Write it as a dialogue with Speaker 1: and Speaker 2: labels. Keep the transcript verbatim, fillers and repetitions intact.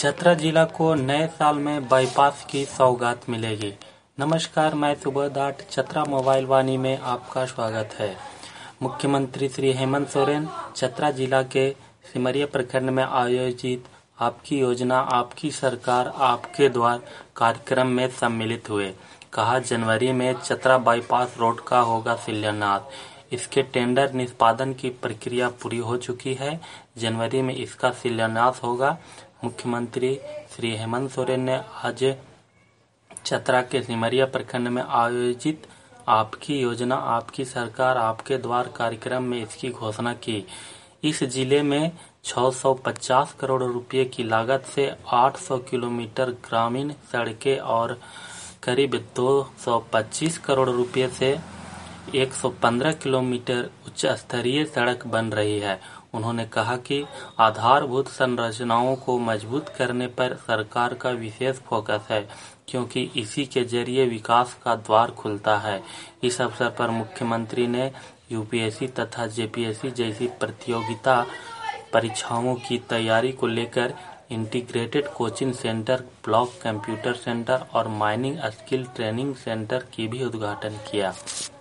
Speaker 1: चतरा जिला को नए साल में बाईपास की सौगात मिलेगी। नमस्कार, मैं सुबोध आठ चतरा मोबाइल वाणी में आपका स्वागत है। मुख्यमंत्री श्री हेमंत सोरेन चतरा जिला के सिमरिया प्रखंड में आयोजित आपकी योजना आपकी सरकार आपके द्वार कार्यक्रम में सम्मिलित हुए। कहा, जनवरी में चतरा बाईपास रोड का होगा शिलान्यास। इसके टेंडर निष्पादन की प्रक्रिया पूरी हो चुकी है। जनवरी में इसका शिलान्यास होगा। मुख्यमंत्री श्री हेमंत सोरेन ने आज चतरा के सिमरिया प्रखंड में आयोजित आपकी योजना आपकी सरकार आपके द्वार कार्यक्रम में इसकी घोषणा की। इस जिले में छह सौ पचास करोड़ रुपए की लागत से आठ सौ किलोमीटर ग्रामीण सड़कें और करीब दो सौ पच्चीस करोड़ रुपए से एक सौ पंद्रह किलोमीटर उच्च स्तरीय सड़क बन रही है। उन्होंने कहा कि आधारभूत संरचनाओं को मजबूत करने पर सरकार का विशेष फोकस है, क्योंकि इसी के जरिए विकास का द्वार खुलता है। इस अवसर पर मुख्यमंत्री ने यूपीएससी तथा जेपीएससी जैसी प्रतियोगिता परीक्षाओं की तैयारी को लेकर integrated coaching centre, block computer centre और माइनिंग स्किल ट्रेनिंग सेंटर की भी उद्घाटन किया।